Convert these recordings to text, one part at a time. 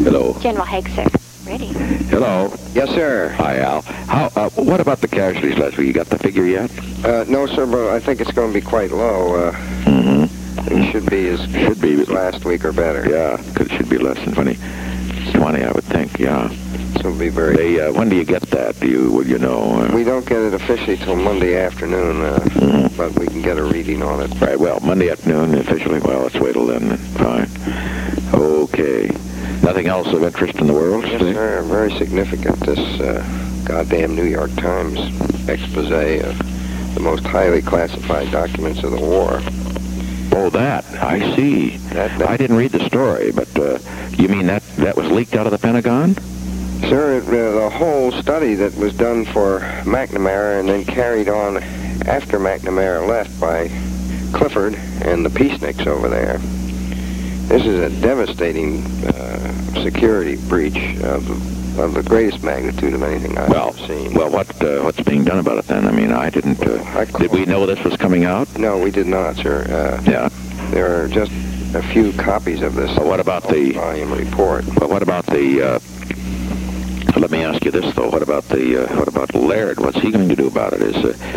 Hello. General Haig, sir. Ready. Hello. Yes, sir. Hi, Al. What about the casualties last week? You got the figure yet? No, sir, but I think it's going to be quite low. It should be as last week or better. Yeah, because it should be less than 20, I would think, yeah. So it'll be very... when do you get that? Will you know? We don't get it officially till Monday afternoon, but we can get a reading on it. Right, well, Monday afternoon officially. Well, let's wait till then. Fine. Okay. Nothing else of interest in the world? Yes, sir. Very significant. This goddamn New York Times expose of the most highly classified documents of the war. Oh, that. I see. I didn't read the story, but you mean that was leaked out of the Pentagon? Sir, the whole study that was done for McNamara and then carried on after McNamara left by Clifford and the peaceniks over there. This is a devastating security breach of the greatest magnitude of anything I've seen. Well, what's being done about it then? I mean, I didn't... did we know this was coming out? No, we did not, sir. Yeah. There are just a few copies of this. Well, what about the volume report? But what about the... let me ask you this though. What about Laird? What's he going to do about it?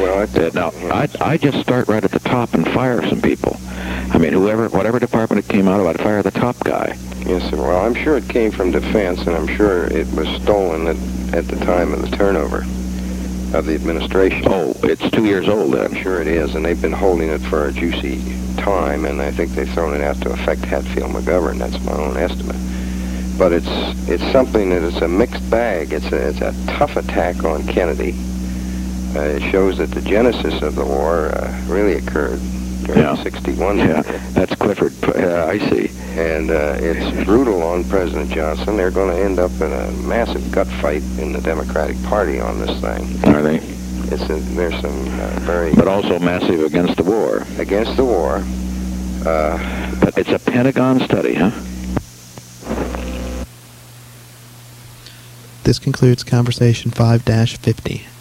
I just start right at the top and fire some people. I mean, whatever department it came out of, I'd fire the top guy. Yes, sir. Well, I'm sure it came from defense, and I'm sure it was stolen at the time of the turnover of the administration. Oh, it's 2 years old then. I'm sure it is, and they've been holding it for a juicy time, and I think they've thrown it out to affect Hatfield McGovern. That's my own estimate. But it's something that it's a mixed bag. It's a tough attack on Kennedy. It shows that the genesis of the war really occurred during 61. Yeah, that's Clifford. I see. And it's brutal on President Johnson. They're going to end up in a massive gut fight in the Democratic Party on this thing. Are they? There's some very... But also massive against the war. Against the war. But it's a Pentagon study, huh? This concludes Conversation 5-50.